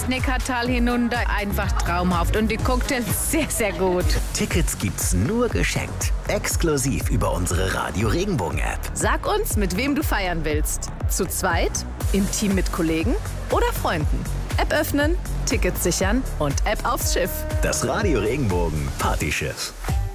das Neckartal hinunter. Einfach traumhaft und die Cocktails sehr, sehr gut. Tickets gibt's nur geschenkt. Exklusiv über unsere Radio Regenbogen App. Sag uns, mit wem du feiern willst. Zu zweit, im Team mit Kollegen oder Freunden. App öffnen, Tickets sichern und App aufs Schiff. Das Radio Regenbogen Partyschiff.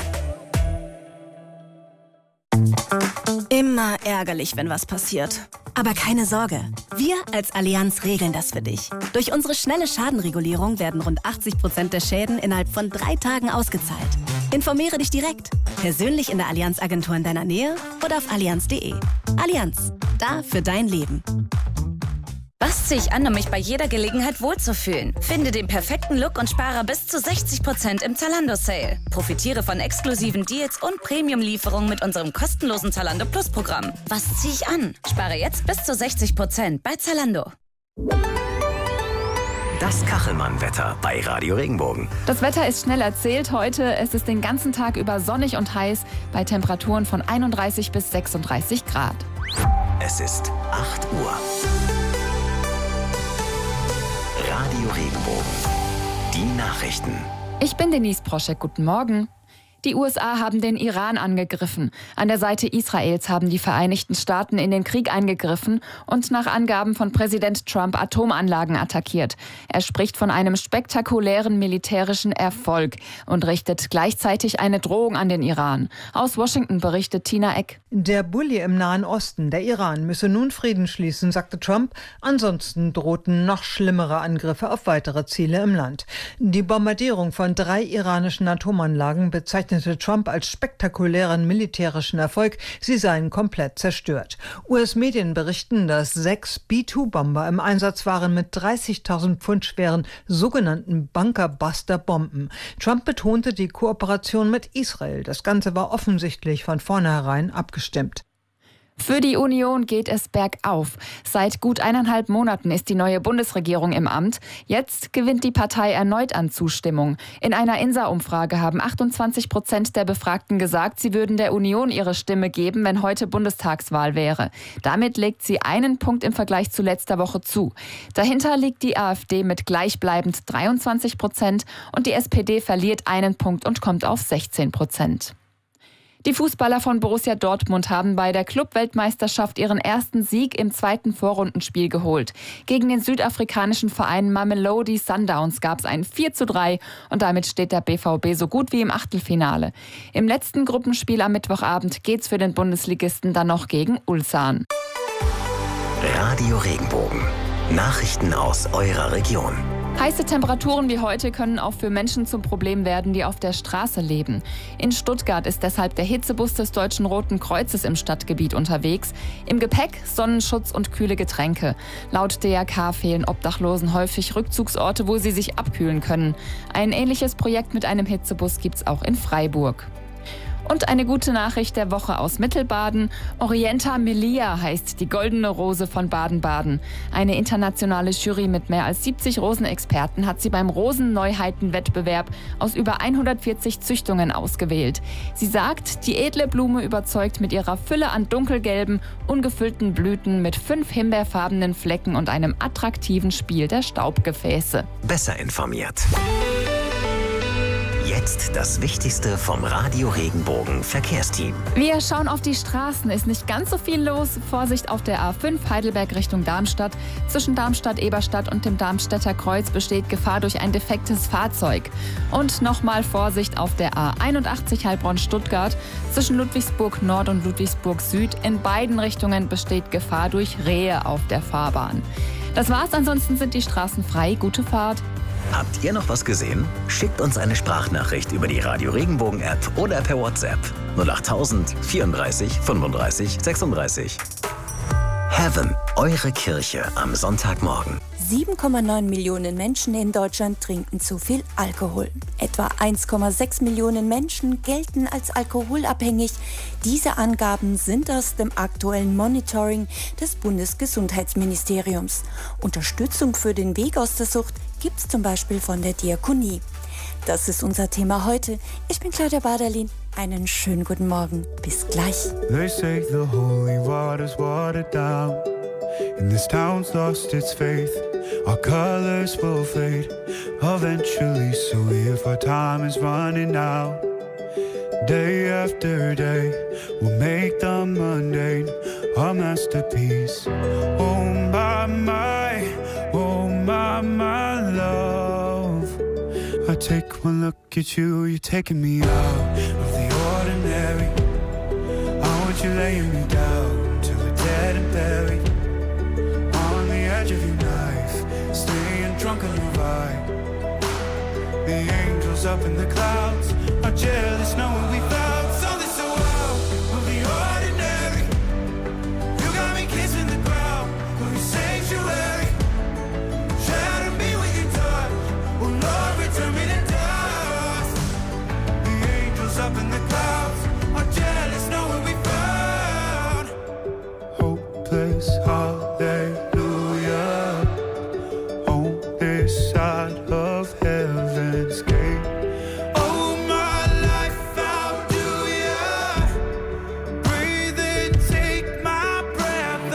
Immer ärgerlich, wenn was passiert. Aber keine Sorge, wir als Allianz regeln das für dich. Durch unsere schnelle Schadenregulierung werden rund 80% der Schäden innerhalb von 3 Tagen ausgezahlt. Informiere dich direkt, persönlich in der Allianz-Agentur in deiner Nähe oder auf allianz.de. Allianz, da für dein Leben. Was ziehe ich an, um mich bei jeder Gelegenheit wohlzufühlen? Finde den perfekten Look und spare bis zu 60% im Zalando-Sale. Profitiere von exklusiven Deals und Premium-Lieferungen mit unserem kostenlosen Zalando Plus-Programm. Was ziehe ich an? Spare jetzt bis zu 60% bei Zalando. Das Kachelmann-Wetter bei Radio Regenbogen. Das Wetter ist schnell erzählt heute. Es ist den ganzen Tag über sonnig und heiß bei Temperaturen von 31 bis 36 Grad. Es ist 8 Uhr. Radio Regenbogen. Die Nachrichten. Ich bin Denise Proschek. Guten Morgen. Die USA haben den Iran angegriffen. An der Seite Israels haben die Vereinigten Staaten in den Krieg eingegriffen und nach Angaben von Präsident Trump Atomanlagen attackiert. Er spricht von einem spektakulären militärischen Erfolg und richtet gleichzeitig eine Drohung an den Iran. Aus Washington berichtet Tina Eck. Der Bulli im Nahen Osten, der Iran, müsse nun Frieden schließen, sagte Trump. Ansonsten drohten noch schlimmere Angriffe auf weitere Ziele im Land. Die Bombardierung von 3 iranischen Atomanlagen bezeichnete Trump als spektakulären militärischen Erfolg. Sie seien komplett zerstört. US-Medien berichten, dass 6 B-2-Bomber im Einsatz waren mit 30.000 Pfund schweren sogenannten Bunkerbuster-Bomben. Trump betonte die Kooperation mit Israel. Das Ganze war offensichtlich von vornherein abgestimmt. Für die Union geht es bergauf. Seit gut 1,5 Monaten ist die neue Bundesregierung im Amt. Jetzt gewinnt die Partei erneut an Zustimmung. In einer INSA-Umfrage haben 28% der Befragten gesagt, sie würden der Union ihre Stimme geben, wenn heute Bundestagswahl wäre. Damit legt sie einen Punkt im Vergleich zu letzter Woche zu. Dahinter liegt die AfD mit gleichbleibend 23% und die SPD verliert einen Punkt und kommt auf 16%. Die Fußballer von Borussia Dortmund haben bei der Club-Weltmeisterschaft ihren ersten Sieg im zweiten Vorrundenspiel geholt. Gegen den südafrikanischen Verein Mamelodi Sundowns gab es ein 4:3 und damit steht der BVB so gut wie im Achtelfinale. Im letzten Gruppenspiel am Mittwochabend geht's für den Bundesligisten dann noch gegen Ulsan. Radio Regenbogen. Nachrichten aus eurer Region. Heiße Temperaturen wie heute können auch für Menschen zum Problem werden, die auf der Straße leben. In Stuttgart ist deshalb der Hitzebus des Deutschen Roten Kreuzes im Stadtgebiet unterwegs. Im Gepäck Sonnenschutz und kühle Getränke. Laut DRK fehlen Obdachlosen häufig Rückzugsorte, wo sie sich abkühlen können. Ein ähnliches Projekt mit einem Hitzebus gibt's auch in Freiburg. Und eine gute Nachricht der Woche aus Mittelbaden. Orienta Melia heißt die goldene Rose von Baden-Baden. Eine internationale Jury mit mehr als 70 Rosenexperten hat sie beim Rosenneuheitenwettbewerb aus über 140 Züchtungen ausgewählt. Sie sagt, die edle Blume überzeugt mit ihrer Fülle an dunkelgelben, ungefüllten Blüten mit 5 himbeerfarbenen Flecken und einem attraktiven Spiel der Staubgefäße. Besser informiert. Jetzt das Wichtigste vom Radio Regenbogen Verkehrsteam. Wir schauen auf die Straßen. Ist nicht ganz so viel los. Vorsicht auf der A5 Heidelberg Richtung Darmstadt. Zwischen Darmstadt-Eberstadt und dem Darmstädter Kreuz besteht Gefahr durch ein defektes Fahrzeug. Und nochmal Vorsicht auf der A81 Heilbronn-Stuttgart. Zwischen Ludwigsburg Nord und Ludwigsburg Süd. In beiden Richtungen besteht Gefahr durch Rehe auf der Fahrbahn. Das war's. Ansonsten sind die Straßen frei. Gute Fahrt. Habt ihr noch was gesehen? Schickt uns eine Sprachnachricht über die Radio Regenbogen App oder per WhatsApp 08000 34 35 36. Heaven, eure Kirche am Sonntagmorgen. 7,9 Millionen Menschen in Deutschland trinken zu viel Alkohol. Etwa 1,6 Millionen Menschen gelten als alkoholabhängig. Diese Angaben sind aus dem aktuellen Monitoring des Bundesgesundheitsministeriums. Unterstützung für den Weg aus der Sucht gibt es zum Beispiel von der Diakonie. Das ist unser Thema heute. Ich bin Claudia Baderlin. Einen schönen guten Morgen. Bis gleich. They say the holy water's watered down, and this town's lost its faith. our colors will fade eventually. So if our time is running out, day after day, we'll make the mundane a masterpiece. Oh my love, I take one look at you, you're taking me out of the ordinary. I want you laying me down till we're dead and buried, on the edge of your knife, staying drunk on your vibe. The angels up in the clouds are jealous knowing we found something so out of the ordinary. You got me kissing the ground of your sanctuary. Shatter me with your touch, oh Lord, return me to dust. The angels up in the clouds are jealous knowing we found hopeless hallelujah on this side of heaven's gate. Oh my life, how do ya breathe and take my breath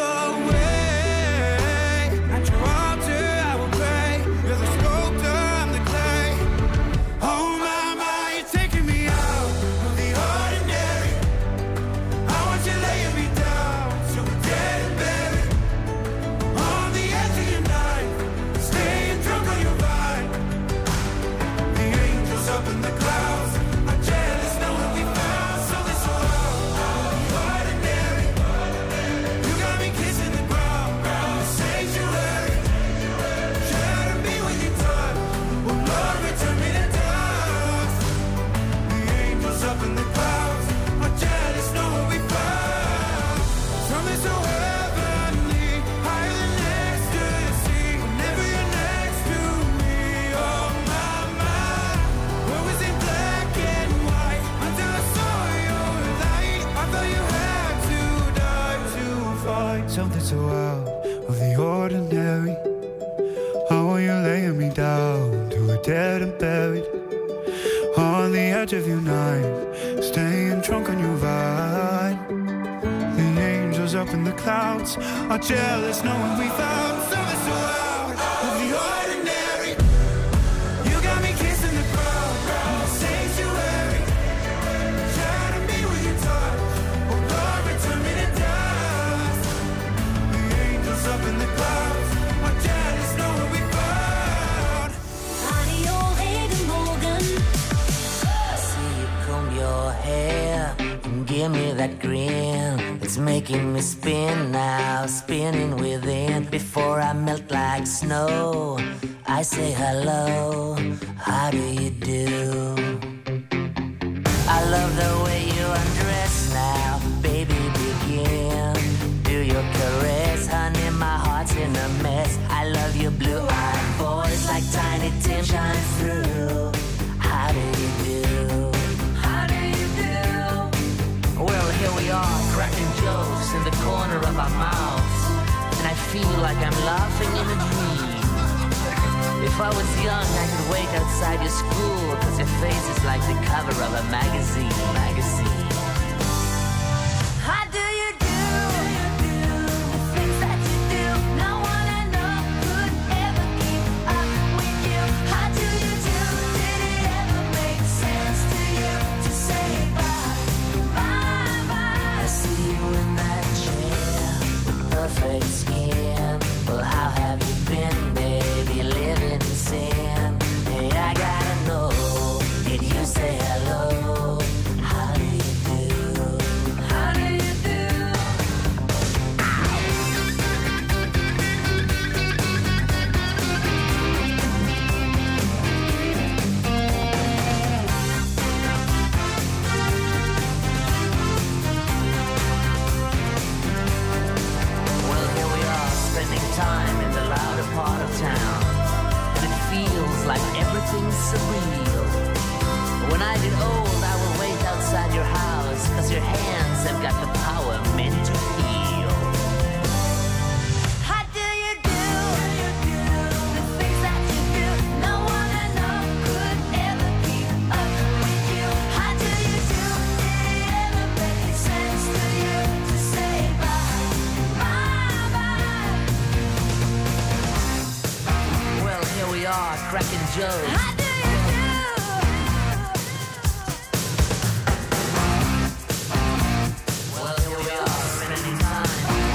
away? At your altar I will pray, you're the sculptor, I'm the clay. Oh my, you're taking me out of the ordinary. I want you laying me down till we're dead and buried, on the edge of your knife, staying drunk on your vine. The angels up in the clouds are jealous knowing we found something so out of the ordinary. You got me kissing the ground of the sanctuary. Shatter me with your touch, oh Lord, return me to dust. The angels up in the clouds are jealous knowing we found something so heavenly, higher than ecstasy. Whenever you're next to me, oh my, what was it black and white until I saw your light? I thought you had to die to find something so out of the ordinary. I want you laying me down till we're dead and buried, on the edge of your knife, staying drunk on your vine. The angels up in the clouds are jealous knowing we found something so out of the ordinary. You got me kissing the ground of the sanctuary. Shatter me with your touch, oh Lord, return me to dust. The angels up in the clouds are jealous knowing we found. Radio Regenbogen. I see you comb your hair and give me that grin. It's making me spin now, spinning within. Before I melt like snow, I say hello, how do you do? I love the way you undress now, baby, begin. Do your caress, honey, my heart's in a mess. I love your blue-eyed voice like Tiny Tim shines through. How do you do? How do you do? Well, here we are, cracking jokes in the corner of our mouths, and I feel like I'm laughing in a dream. If I was young, I could wait outside your school, 'cause your face is like the cover of a magazine. How do you do? The things that you do, no one I know could ever keep up with you. How do you do? Did it ever make sense to you to say bye, bye, bye? I see you in that chair with perfect skin. Well, how have you been, baby, living in sin? Hey, I gotta know, did you say hello? How do you do? How do you do? Well, here we are, spending time in the louder part of town, and it feels like everything's surreal. When I get old, I will wait outside your house, 'cause your hands have got the power meant to heal. How do you do? The things that you do, no one I know could ever keep up with you. How do you do? Did it ever make sense to you to say bye, bye, bye? cracking jokes. How do you Well, here we are, spending time.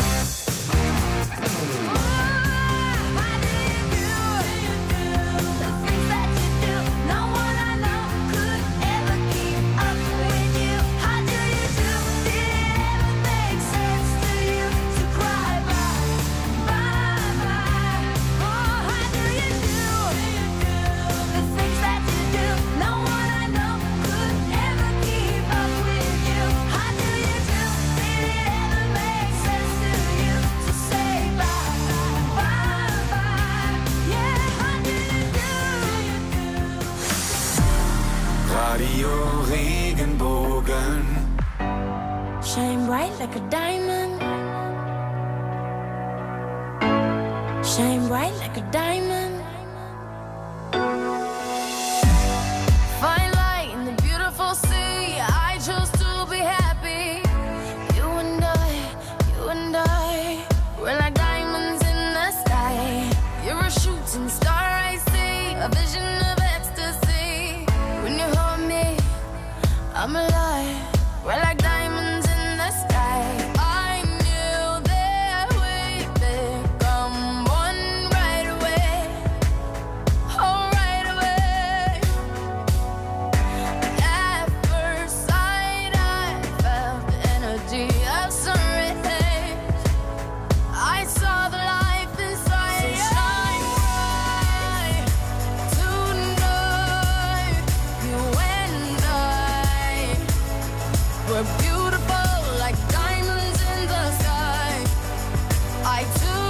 Radio Regenbogen. Shine bright like a diamond. Shine bright like a diamond. Fine light in the beautiful sea. I chose to be happy. You and I, we're like diamonds in the sky. You're a shooting star, I see, a vision of ecstasy. When you hold me, I'm alive. We're like diamonds in the sky. I knew that we'd become one right away. Oh, right away. At first sight, I felt the energy of sun rays. I saw the life inside you. Shine bright tonight. You and I, we're beautiful like diamonds in the sky. I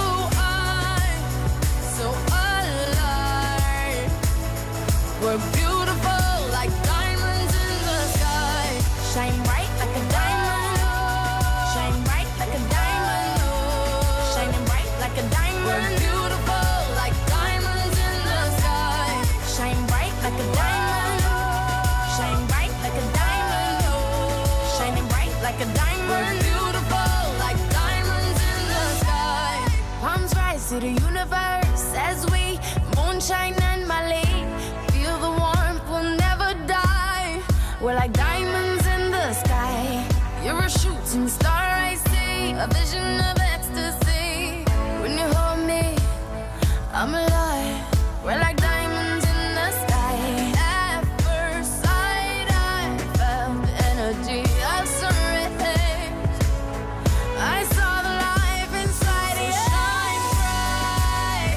so alive. We're beautiful like diamonds in the sky. Shine bright like a diamond. Shine bright like a diamond. Shining bright like a diamond. We're beautiful like diamonds in the sky. Shine bright like a diamond. Shine bright like a diamond. Shining bright like a diamond. We're beautiful like diamonds in the sky. Palms rise to the universe as we moonshine and Mali. Feel the warmth, we'll never die. We're like diamonds in the sky. You're a shooting star, I see, a vision of ecstasy. When you hold me, I'm alive. We're like diamonds in the sky. At first sight, I felt the energy of sun rays. I saw the life inside you. Shine bright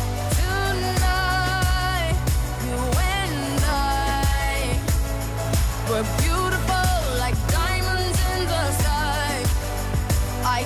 tonight. You and I, we're beautiful like diamonds in the sky. I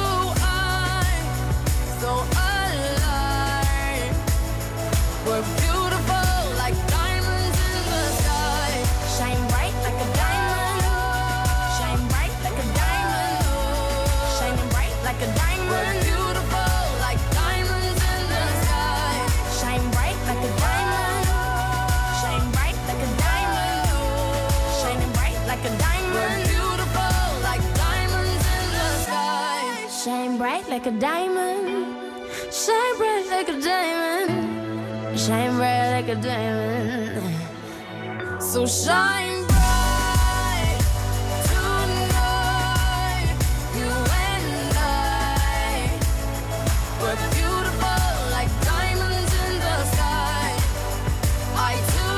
so alive. We're beautiful like diamonds in the sky. Shine bright like a diamond. Shine bright like a diamond. Shining bright like a diamond. We're beautiful like diamonds in the sky. Shine bright like a diamond. Shine bright like a diamond. Shining bright like a diamond. We're beautiful like diamonds in the sky. Shine bright like a diamond. Shine bright like a diamond. Shine bright like a diamond. So shine bright tonight. You and I, we're beautiful like diamonds in the sky. I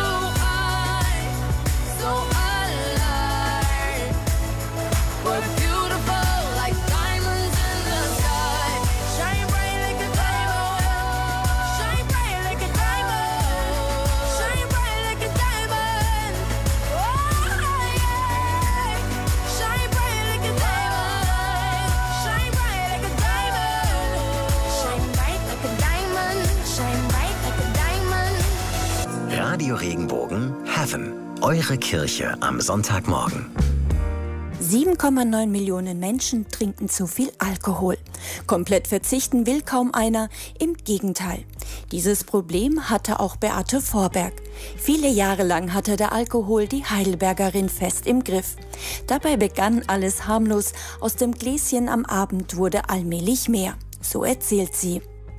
so alive. We're beautiful like diamonds in the sky. Shine bright like a diamond. Shine bright like a diamond. Shine bright like a diamond. Oh yeah. Shine bright like a diamond. Shine bright like a diamond. Shine bright like a diamond. Shine bright like a diamond. Radio Regenbogen Heaven. Eure Kirche am Sonntagmorgen. 7,9 Millionen Menschen trinken zu viel Alkohol. Komplett verzichten will kaum einer, im Gegenteil. Dieses Problem hatte auch Beate Vorberg. Viele Jahre lang hatte der Alkohol die Heidelbergerin fest im Griff. Dabei begann alles harmlos, aus dem Gläschen am Abend wurde allmählich mehr. So erzählt sie.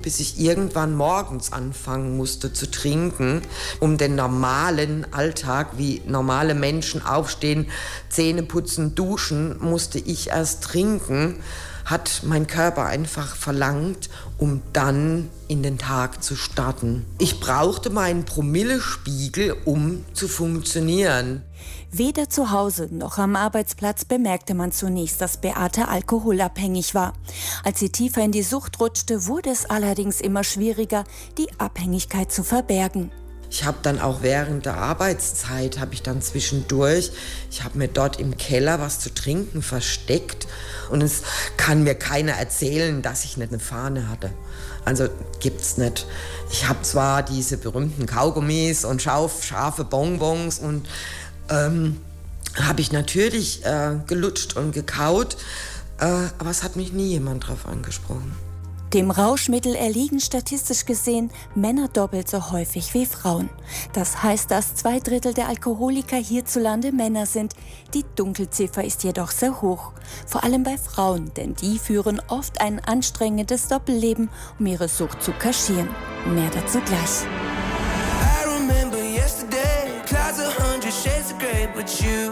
bis ich irgendwann morgens anfangen musste zu trinken, um den normalen Alltag, wie normale Menschen aufstehen, Zähne putzen, duschen, musste ich erst trinken, hat mein Körper einfach verlangt, um dann in den Tag zu starten. Ich brauchte meinen Promillespiegel, um zu funktionieren. Weder zu Hause noch am Arbeitsplatz bemerkte man zunächst, dass Beate alkoholabhängig war. Als sie tiefer in die Sucht rutschte, wurde es allerdings immer schwieriger, die Abhängigkeit zu verbergen. Ich habe dann auch während der Arbeitszeit, ich habe mir dort im Keller was zu trinken versteckt und es kann mir keiner erzählen, dass ich nicht eine Fahne hatte. Also gibt's nicht. Ich habe zwar diese berühmten Kaugummis und scharfe Bonbons und habe ich natürlich gelutscht und gekaut, aber es hat mich nie jemand drauf angesprochen. Dem Rauschmittel erliegen statistisch gesehen Männer doppelt so häufig wie Frauen. Das heißt, dass 2/3 der Alkoholiker hierzulande Männer sind. Die Dunkelziffer ist jedoch sehr hoch. Vor allem bei Frauen, denn die führen oft ein anstrengendes Doppelleben, um ihre Sucht zu kaschieren. Mehr dazu gleich. I remember yesterday, clouds 100 shades of grey, but you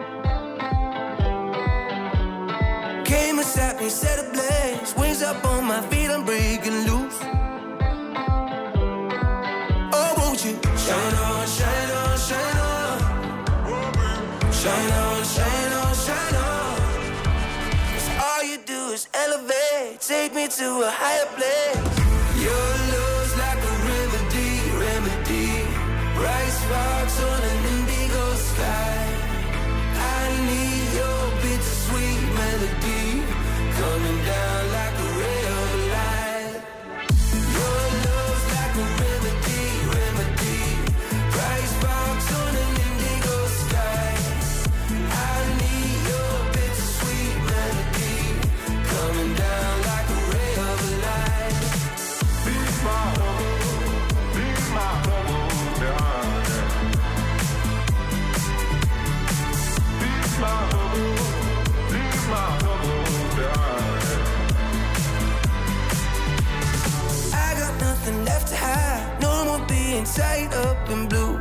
came beside me, set ablaze, wings up on my feet, I'm breaking loose. Oh, won't you shine on, shine on, shine on, shine on, shine on, shine on. 'Cause all you do is elevate, take me to a higher place. Your love's like a remedy, bright sparks on an indigo sky. I need your bittersweet melody coming down like a ray of light. Your love's like a remedy, bright sparks on an indigo sky. I need your bittersweet melody coming down like a ray of light. Be my home, darling. Be my home. I got nothing left to hide, no more being tied up in blue.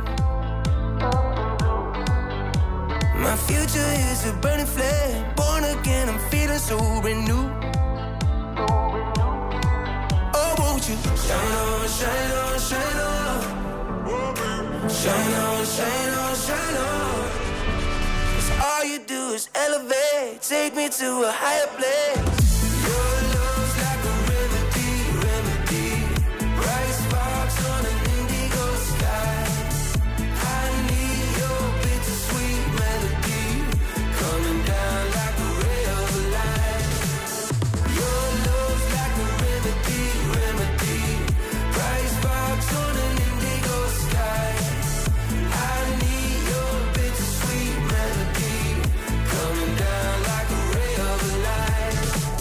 My future is a burning flame, born again, I'm feeling so renewed. Oh, won't you shine on, shine on, shine on, shine on, shine on, shine on. All you do is elevate, take me to a higher place. Your love's like a remedy, bright sparks on an indigo sky. I need your bittersweet melody coming down like a ray of light. Your love's like a remedy, bright sparks on an indigo sky. I need your bittersweet melody coming down like a ray of light.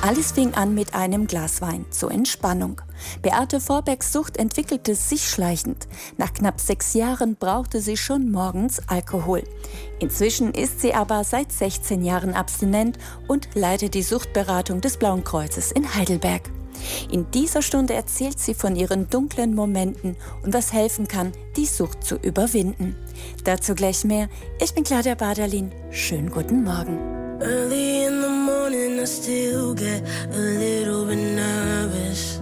Alles fing an mit einem Glas Wein zur Entspannung. Beate Vorbergs Sucht entwickelte sich schleichend. Nach knapp 6 Jahren brauchte sie schon morgens Alkohol. Inzwischen ist sie aber seit 16 Jahren abstinent und leitet die Suchtberatung des Blauen Kreuzes in Heidelberg. In dieser Stunde erzählt sie von ihren dunklen Momenten und was helfen kann, die Sucht zu überwinden. Dazu gleich mehr. Ich bin Claudia Baderlin. Schönen guten Morgen. Early in the morning, I still get a little bit nervous.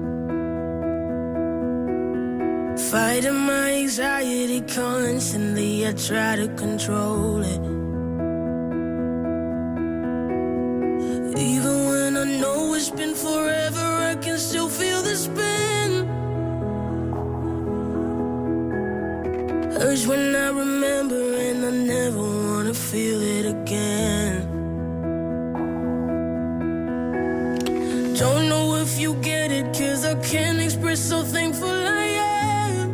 Fighting my anxiety constantly, I try to control it. Even when I know it's been forever, I can still feel the spin. Urge when I remember and I never wanna feel it again. Don't know if you get it, 'cause I can't express so thankful I am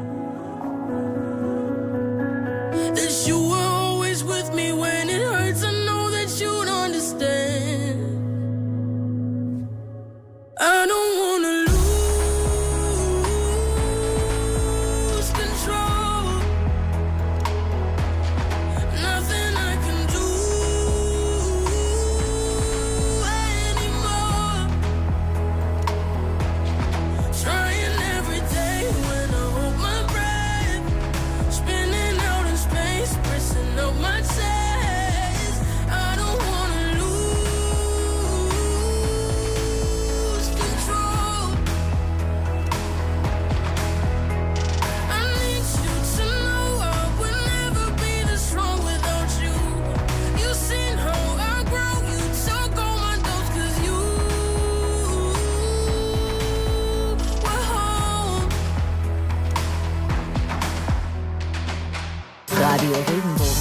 that you were always with me when it hurts. I know that you'd understand. I don't wanna lose control. Nothing I can do anymore. Trying every day when I hold my breath, spinning out in space, pressing up my chest. I don't wanna lose control. I need you to know I would never be this strong without you. You've seen how I grow, you took all my dose 'cause you were home. Radio Regenbogen.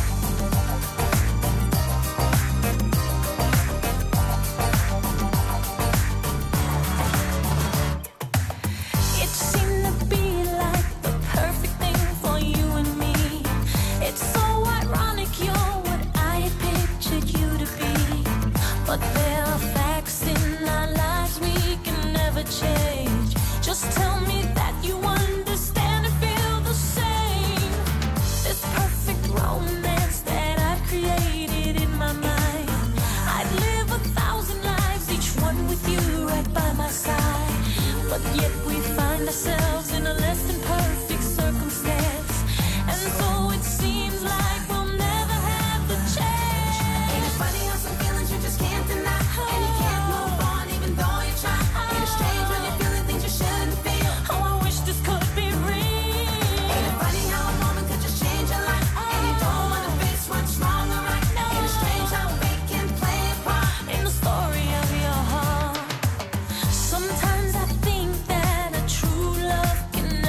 It seemed to be like the perfect thing for you and me. It's so ironic you're what I had pictured you to be. But there are facts in our lives we can never change. Just tell me that you understand and feel the same. This perfect romance that I've created in my mind. I'd live 1,000 lives, each one with you right by my side. But yet we find ourselves in a less than perfect circumstance. And so it seems like we'll never have the chance. Ain't it funny how some feelings you just can't deny? And you can't move on even though you try. Ain't it strange when you're feeling things you shouldn't feel? Oh, I wish this could be real. Ain't it funny how a moment could just change your life? And you don't wanna face what's wrong or right. Ain't it strange how we can play a part in the story of your heart? Sometimes I think that a true love can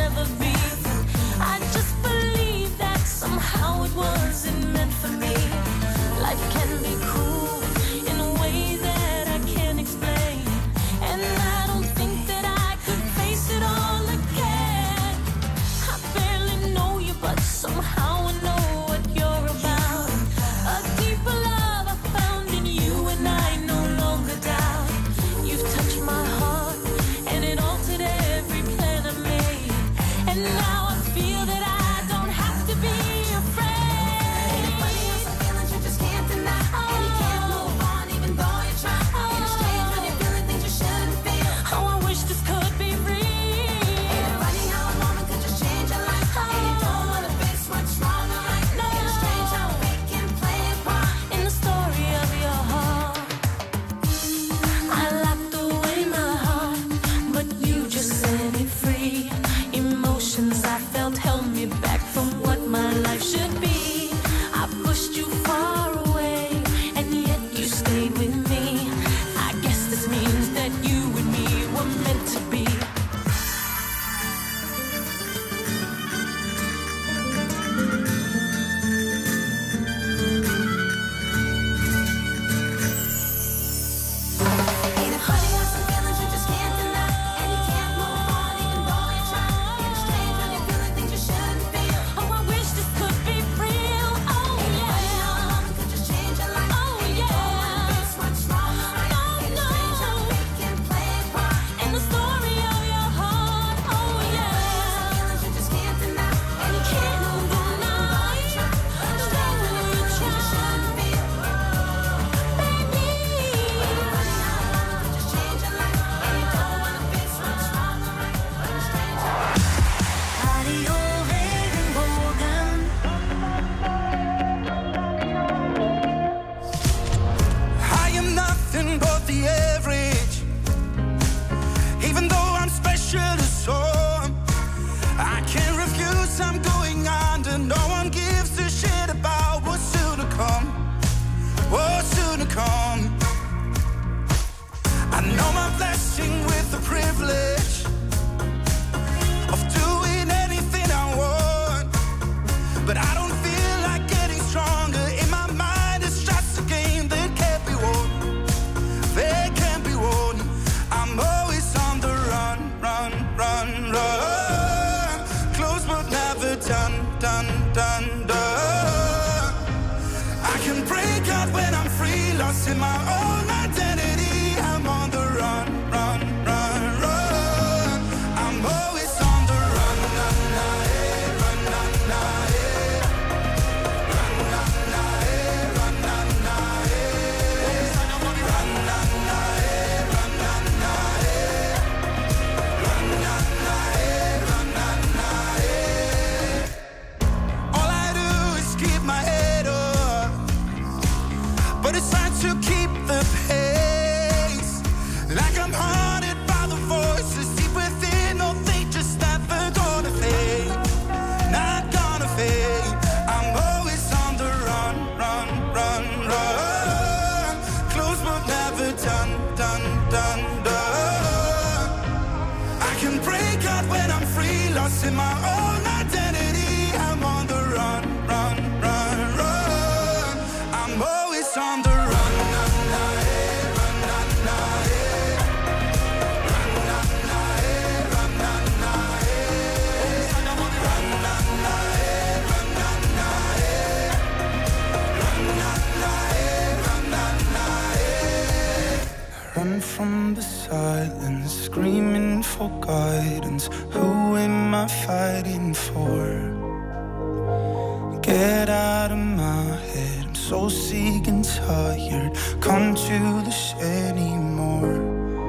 missing my own identity. I'm on the run, run, run, run. I'm always on the run. Run from the silence, screaming for guidance. Who am I fighting for? Get out of my head, I'm so sick and tired. Come to this anymore.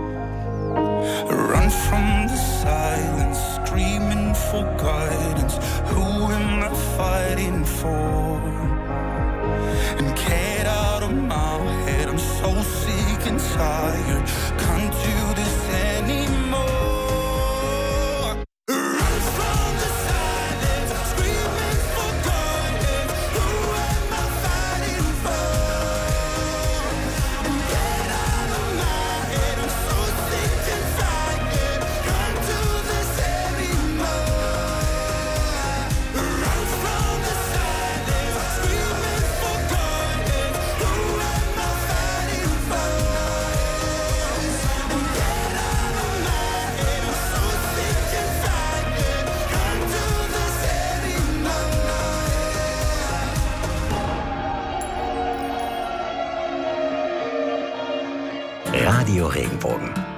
Run from the silence, screaming for guidance. Who am I fighting for? And get out of my head, I'm so sick and tired. Can't do this anymore. Run from the silence, screaming for guidance. Who am I fighting for? And get out of my head, I'm so sick and tired. Can't do this anymore. Run from the silence, screaming for guidance. Who am I fighting for? And get out of my head, I'm so sick and tired. Can't do this anymore. Radio Regenbogen.